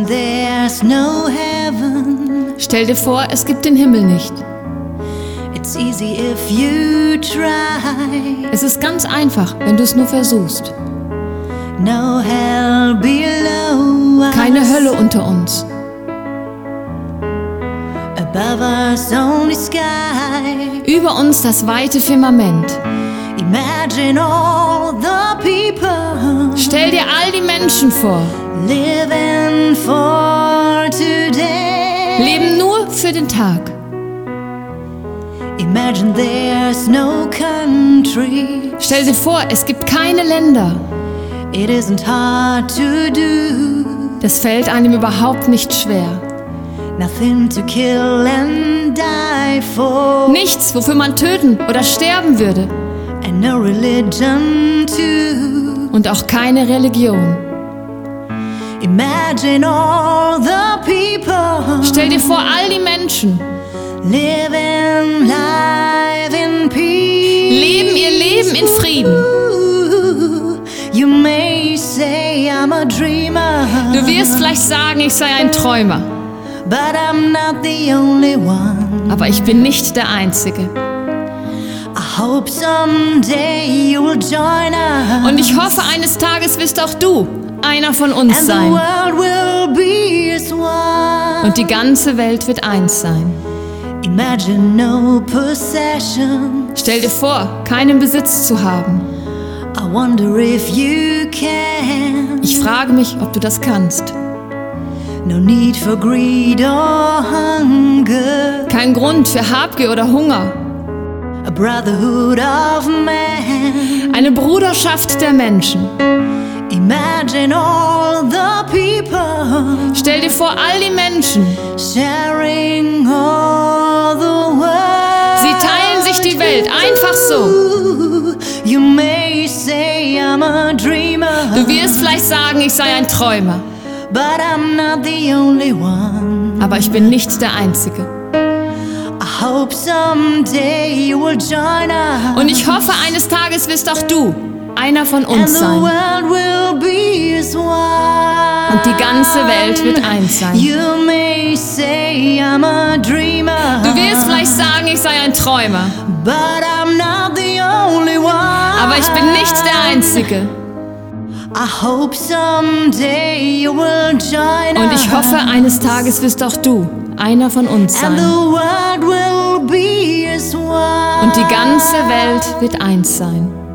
there's no heaven. Stell dir vor, es gibt den Himmel nicht. It's easy if you try. Es ist ganz einfach, wenn du es nur versuchst. No hell below us. Keine Hölle unter uns. Above us only sky. Über uns das weite Firmament. Imagine all the people. Stell dir all die Menschen vor. Living for today. Leben nur für den Tag. Imagine there's no country. Stell dir vor, es gibt keine Länder. It isn't hard to do. Das fällt einem überhaupt nicht schwer. Nothing to kill and die for. Nichts, wofür man töten oder sterben würde. And no religion too. Und auch keine Religion. Imagine all the people. Stell dir vor, all die Menschen Living life in peace. leben ihr Leben in Frieden. You may say I'm a dreamer. Du wirst vielleicht sagen, ich sei ein Träumer. But I'm not the only one. Aber ich bin nicht der Einzige. I hope someday you will join us. Und ich hoffe, eines Tages wirst auch du einer von uns And the sein. world will be as one. Und die ganze Welt wird eins sein. Imagine no possession. Stell dir vor, keinen Besitz zu haben. I wonder if you can. Ich frage mich, ob du das kannst. No need for greed or hunger. Kein Grund für Habgier oder Hunger. A brotherhood of man. Eine Bruderschaft der Menschen. Imagine all the people. Stell dir vor, all die Menschen. Sharing all the world. Sie teilen sich die Welt einfach so. You may say I'm a dreamer. Du wirst vielleicht sagen, ich sei ein Träumer. But I'm not the only one. Aber ich bin nicht der Einzige. I hope someday you will join us. Und ich hoffe, eines Tages wirst auch du einer von And uns the sein. world will be as one. Und die ganze Welt wird eins sein. You may say I'm a dreamer. Du wirst vielleicht sagen, ich sei ein Träumer. But I'm not the only one. Aber ich bin nicht der Einzige. I hope someday you will join us. Und ich hoffe, eines Tages wirst auch du einer von uns And the sein. world will be as one. Und die ganze Welt wird eins sein.